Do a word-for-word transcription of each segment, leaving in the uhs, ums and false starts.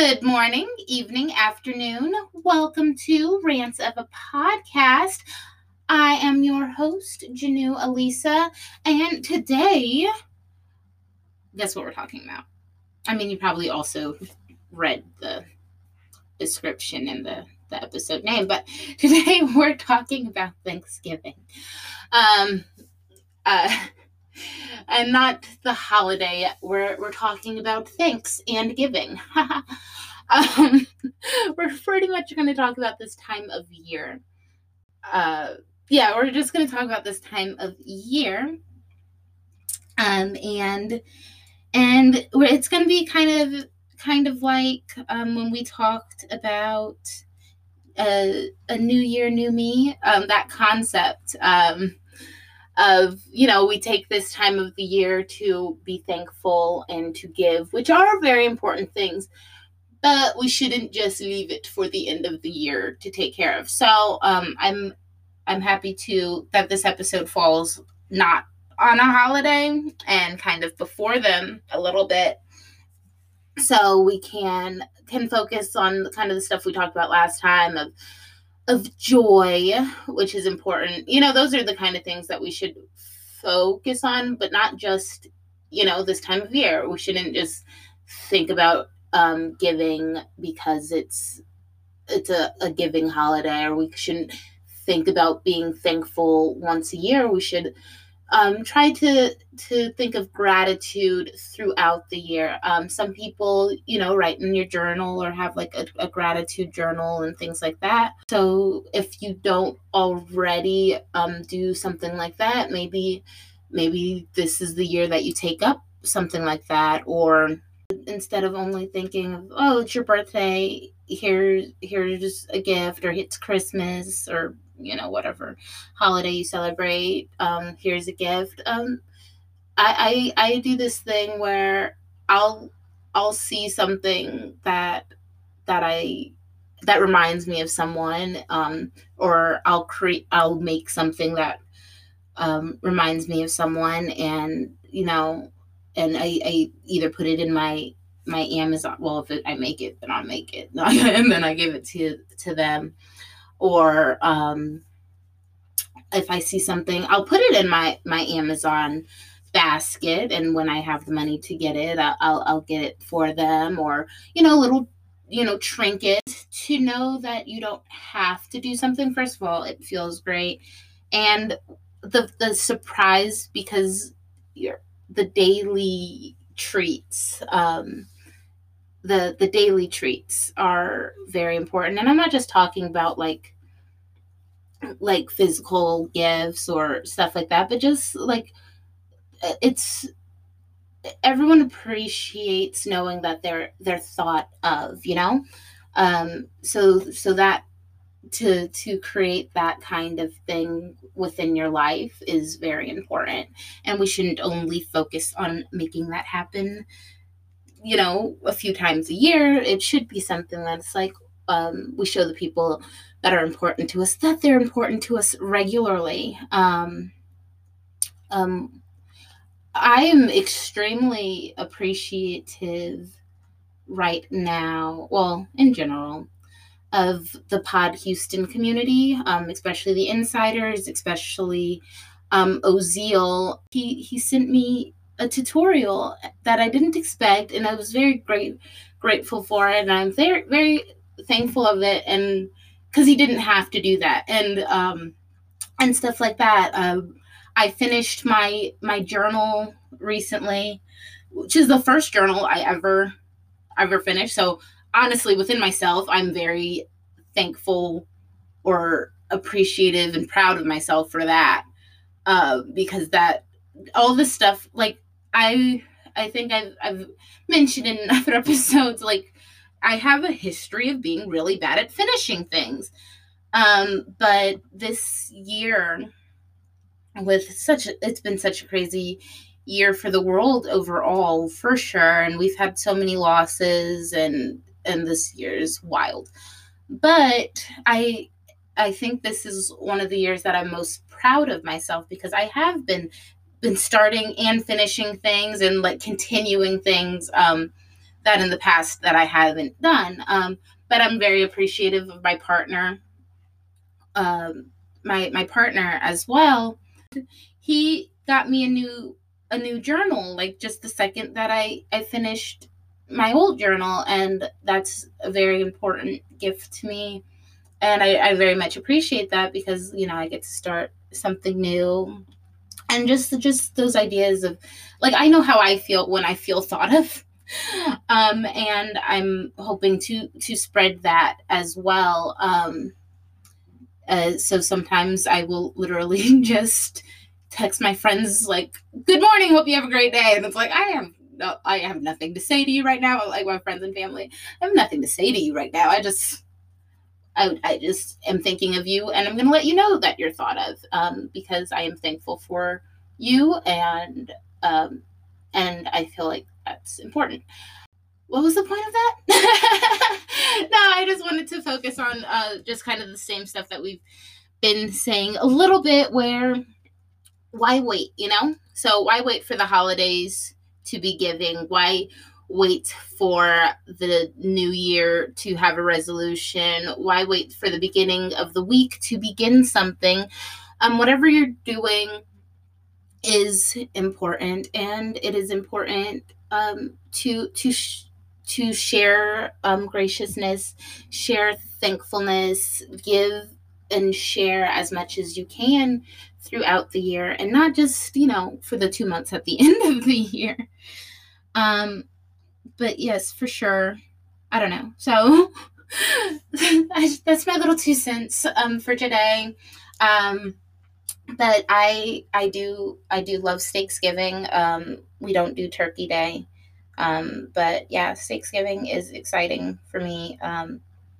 Good morning, evening, afternoon. Welcome to Rants of a Podcast. I am your host, Janu Elisa, and today, guess what we're talking about? I mean, you probably also read the description and the, the episode name, but today we're talking about Thanksgiving. Um, uh, and not the holiday. We're we're talking about thanks and giving. um, we're pretty much going to talk about this time of year. Uh, yeah, we're just going to talk about this time of year. Um, and and it's going to be kind of kind of like um, when we talked about a, a new year, new me. Um, that concept. Um, of, you know, we take this time of the year to be thankful and to give, which are very important things, but we shouldn't just leave it for the end of the year to take care of. So um, I'm I'm happy to that this episode falls not on a holiday and kind of before them a little bit, so we can can focus on kind of the stuff we talked about last time of of joy, which is important. You know, those are the kind of things that we should focus on, but not just, you know, this time of year. We shouldn't just think about um, giving because it's it's a, a giving holiday, or we shouldn't think about being thankful once a year. We should um, try to to think of gratitude throughout the year. Um, some people, you know, write in your journal or have like a, a gratitude journal and things like that. So if you don't already um, do something like that, maybe maybe this is the year that you take up something like that. Or instead of only thinking of, oh, it's your birthday, here's here's a gift, or it's Christmas, or you know, whatever holiday you celebrate, um, here's a gift. Um, I, I I do this thing where I'll I'll see something that that I that reminds me of someone, um, or I'll create I'll make something that um, reminds me of someone, and you know, and I, I either put it in my my Amazon. Well, if it, I make it, then I'll make it, and then I give it to to them. Or um, if I see something, I'll put it in my, my Amazon basket. And when I have the money to get it, I'll, I'll, I'll get it for them. Or, you know, little, you know, trinket to know that you don't have to do something. First of all, it feels great. And the, the surprise, because you're the daily treats, um, the the daily treats are very important. And I'm not just talking about like like physical gifts or stuff like that, but just like it's everyone appreciates knowing that they're they're thought of, you know. Um so so that to to create that kind of thing within your life is very important, and we shouldn't only focus on making that happen, you know, a few times a year. It should be something that's like, um, we show the people that are important to us that they're important to us regularly. Um, um, I am extremely appreciative right now, well, in general, of the Pod Houston community, um, especially the insiders, especially um, Ozeal. He, he sent me a tutorial that I didn't expect, and I was very great, grateful for it, and I'm very, very thankful of it, and because he didn't have to do that, and um, and stuff like that. Um, I finished my my journal recently, which is the first journal I ever ever finished. So honestly, within myself, I'm very thankful or appreciative and proud of myself for that, uh, because that all this stuff, like I I think I've I've mentioned in other episodes, like I have a history of being really bad at finishing things. Um, but this year, with such a, it's been such a crazy year for the world overall, for sure, and we've had so many losses, and and this year is wild. But I I think this is one of the years that I'm most proud of myself, because I have been been starting and finishing things and like continuing things um, that in the past that I haven't done. Um, but I'm very appreciative of my partner, um, my my partner as well. He got me a new a new journal, like just the second that I I finished my old journal, and that's a very important gift to me. And I, I very much appreciate that because, you know, I get to start something new. And just just those ideas of, like, I know how I feel when I feel thought of. Um, and I'm hoping to to spread that as well. Um, uh, so sometimes I will literally just text my friends like, "Good morning, hope you have a great day," and it's like, I have no, I have nothing to say to you right now. Like my friends and family, I have nothing to say to you right now. I just I, I just am thinking of you, and I'm going to let you know that you're thought of, um, because I am thankful for you, and um, and I feel like that's important. What was the point of that? No, I just wanted to focus on uh, just kind of the same stuff that we've been saying a little bit, where why wait, you know? So why wait for the holidays to be giving? Why wait for the new year to have a resolution? Why wait for the beginning of the week to begin something? Um, whatever you're doing is important, and it is important um, to to sh- to share um, graciousness, share thankfulness, give and share as much as you can throughout the year, and not just, you know, for the two months at the end of the year. Um, but yes, for sure. I don't know. So that's my little two cents um, for today. Um, but I I do I do love Steaksgiving. Um, we don't do Turkey Day, um, but yeah, Steaksgiving is exciting for me. Um,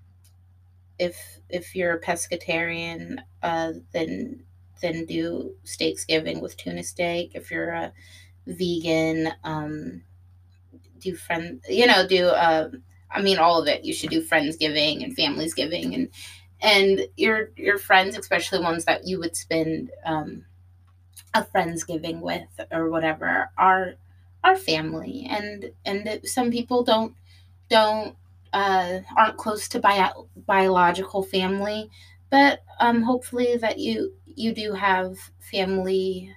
if if you're a pescatarian, uh, then then do Steaksgiving with tuna steak. If you're a vegan, um, do friend, you know, do uh, I mean all of it. You should do Friendsgiving and Familiesgiving, and and your your friends, especially ones that you would spend um, a Friendsgiving with or whatever, are are family. And and some people don't don't uh, aren't close to bio- biological family, but um, hopefully that you you do have family,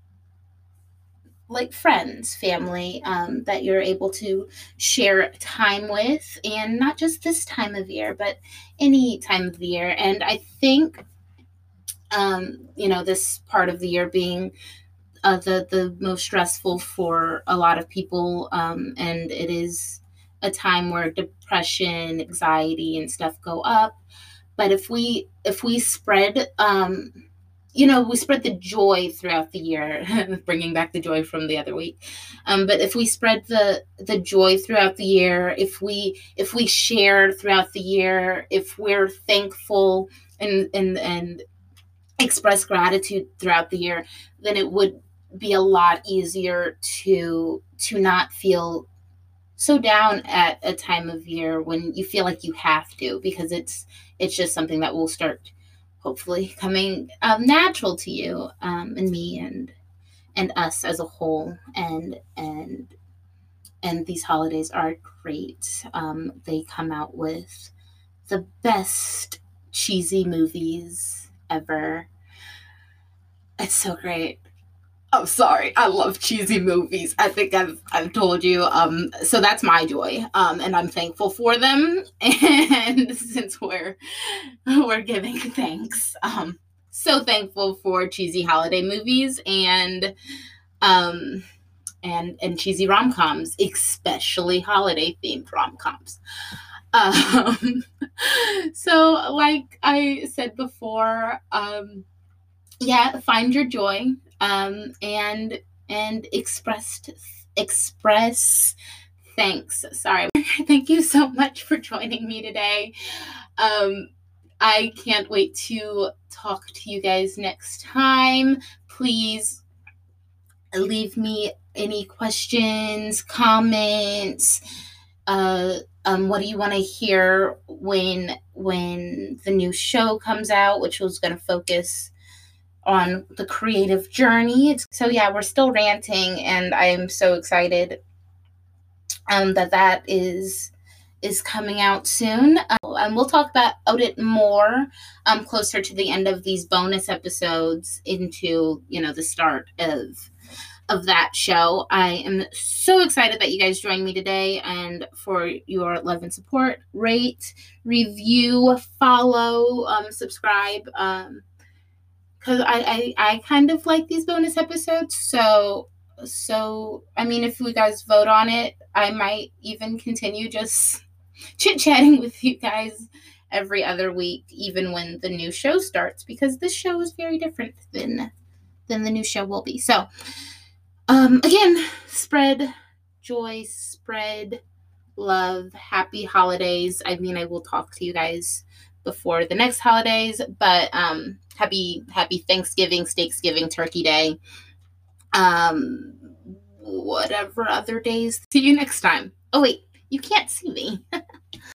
like friends, family, um, that you're able to share time with, and not just this time of year, but any time of the year. And I think, um, you know, this part of the year being uh, the the most stressful for a lot of people, um, and it is a time where depression, anxiety, and stuff go up. But if we if we spread, um, you know, we spread the joy throughout the year, bringing back the joy from the other week. Um, but if we spread the the joy throughout the year, if we if we share throughout the year, if we're thankful and and and express gratitude throughout the year, then it would be a lot easier to to not feel so down at a time of year when you feel like you have to, because it's it's just something that will start hopefully coming um, natural to you, um, and me, and and us as a whole. and and and these holidays are great. Um, they come out with the best cheesy movies ever. It's so great. I'm sorry. I love cheesy movies. I think I've I've told you. Um, so that's my joy. Um, and I'm thankful for them. And since we're we're giving thanks, um, so thankful for cheesy holiday movies, and um, and and cheesy rom coms, especially holiday themed rom coms. Um, so like I said before, um, yeah, find your joy, um, and and express express thanks. Sorry. Thank you so much for joining me today. Um, I can't wait to talk to you guys next time. Please leave me any questions, comments. Uh, um, what do you want to hear when when the new show comes out, which was going to focus on the creative journey. So yeah, we're still ranting, and I'm so excited um, that that is is coming out soon. Um, and we'll talk about it more um, closer to the end of these bonus episodes into, you know, the start of of that show. I am so excited that you guys joined me today and for your love and support. Rate, review, follow, um, subscribe. Um, because I, I, I kind of like these bonus episodes. So, so I mean, if you guys vote on it, I might even continue just chit-chatting with you guys every other week, even when the new show starts, because this show is very different than than the new show will be. So, um, again, spread joy, spread love, happy holidays. I mean, I will talk to you guys before the next holidays, but um, happy happy Thanksgiving, Steaksgiving, Turkey Day, um, whatever other days. See you next time. Oh wait, you can't see me.